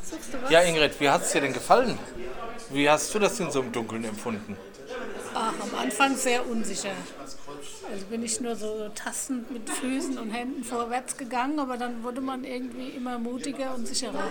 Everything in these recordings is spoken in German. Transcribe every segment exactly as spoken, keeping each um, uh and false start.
Suchst du was? Ja, Ingrid, wie hat es dir denn gefallen? Wie hast du das in so einem Dunkeln empfunden? Ach, am Anfang sehr unsicher. Also bin ich nur so tastend mit Füßen und Händen vorwärts gegangen, aber dann wurde man irgendwie immer mutiger und sicherer.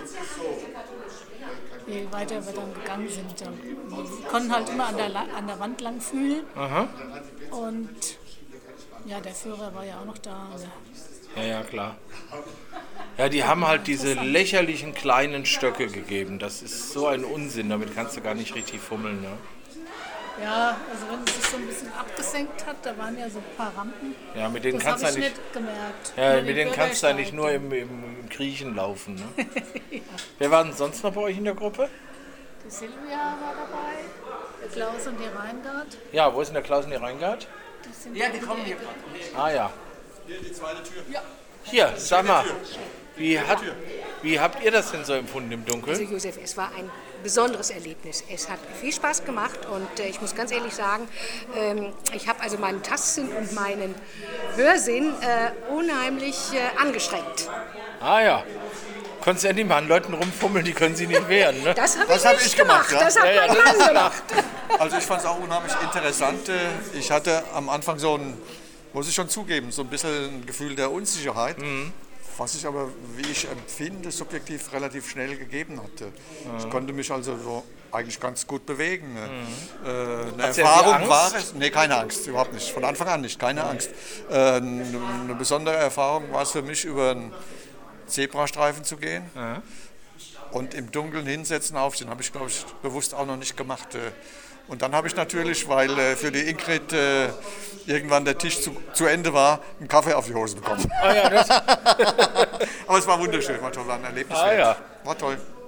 Je weiter wir dann gegangen sind. Dann, wir konnten halt immer an der, an der Wand lang fühlen. Aha. Und ja, der Führer war ja auch noch da. Ja, ja, klar. Ja, die haben halt diese lächerlichen kleinen Stöcke gegeben. Das ist so ein Unsinn, damit kannst du gar nicht richtig fummeln. Ne? Ja, also wenn es sich so ein bisschen abgesenkt hat, da waren ja so ein paar Rampen. Ja, mit denen das kannst du habe ich nicht, nicht gemerkt. ja, Nur mit den denen kannst du ja nicht nur Bürgersteig. im, im, im Kriechen laufen. Ne? Ja. Wer war denn sonst noch bei euch in der Gruppe? Die Silvia war dabei, der Klaus und die Reingard. Ja, wo ist denn der Klaus und die Reingard? Die sind Ja, da die um kommen die hier Ecke. gerade. Ah ja. Hier die zweite Tür. Ja. Hier, sag mal, wie, hat, wie habt ihr das denn so empfunden im Also Dunkeln? Josef, es war ein besonderes Erlebnis. Es hat viel Spaß gemacht und äh, ich muss ganz ehrlich sagen, ähm, ich habe also meinen Tastsinn und meinen Hörsinn äh, unheimlich äh, angestrengt. Ah ja. Konntest ja nicht mal an Leuten rumfummeln, die können sich nicht wehren, ne? Das habe Das ich hab nicht ich gemacht, gemacht, ja. das hat Ja, ja, mein das Mann ist gemacht. Also ich fand es auch unheimlich interessant. Äh, Ich hatte am Anfang so ein, muss ich schon zugeben, so ein bisschen ein Gefühl der Unsicherheit, Mhm. was ich aber, wie ich empfinde, subjektiv relativ schnell gegeben hatte. Ich konnte mich also so eigentlich ganz gut bewegen. Äh, Eine Hat sie Erfahrung Angst? war es, nee, keine Angst, überhaupt nicht, von Anfang an nicht, keine Angst. Äh, Eine eine besondere Erfahrung war es für mich, über einen Zebrastreifen zu gehen. Ja. Und im Dunkeln hinsetzen, aufstehen, habe ich, glaube ich, bewusst auch noch nicht gemacht. äh. Und dann habe ich natürlich, weil äh, für die Ingrid äh, irgendwann der Tisch zu, zu Ende war, einen Kaffee auf die Hose bekommen. Ah ja, das, Aber es war wunderschön, war toll, war ein Erlebnis Ah, wert. ja. War toll.